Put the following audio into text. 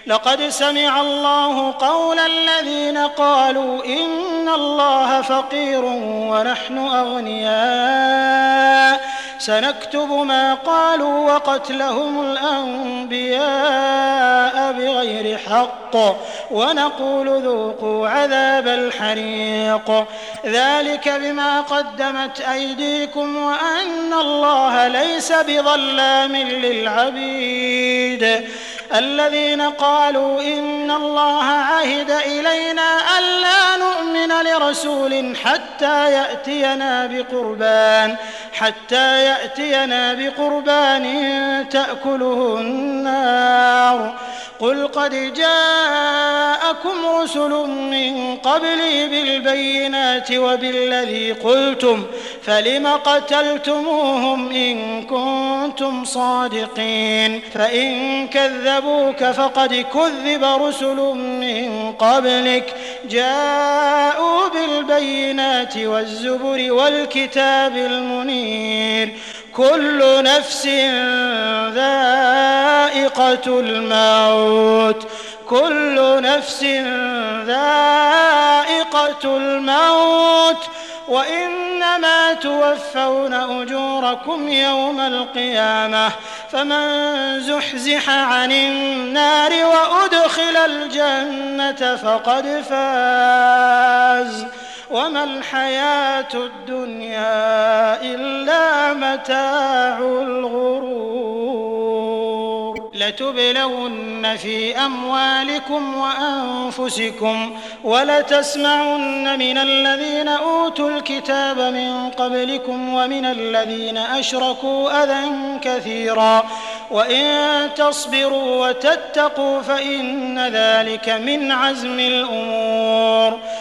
لقد سمع الله قول الذين قالوا إن الله فقير ونحن أغنياء سنكتب ما قالوا وقتلهم الأنبياء بغير حق ونقول ذوقوا عذاب الحريق ذلك بما قدمت أيديكم وأن الله ليس بظلام للعبيد الذين قالوا إن الله عهد إلينا ألا نؤمن لرسول حتى يأتينا بقربان تأكله النار قل قد جاءكم رسل من قبلي بالبينات وبالذي قلتم فلم قتلتموهم إن كنتم صادقين فإن كذبوك فقد كذب رسل من قبلك جاءوا بالبينات والزبر والكتاب المنير كل نفس ذائقة الموت وإنما توفون أجوركم يوم القيامة فمن زحزح عن النار وأدخل الجنة فقد فاز وما الحياة الدنيا إلا متاع الغرور لتبلون في أموالكم وأنفسكم ولتسمعن من الذين أوتوا الكتاب من قبلكم ومن الذين أشركوا أذى كثيرا وإن تصبروا وتتقوا فإن ذلك من عزم الأمور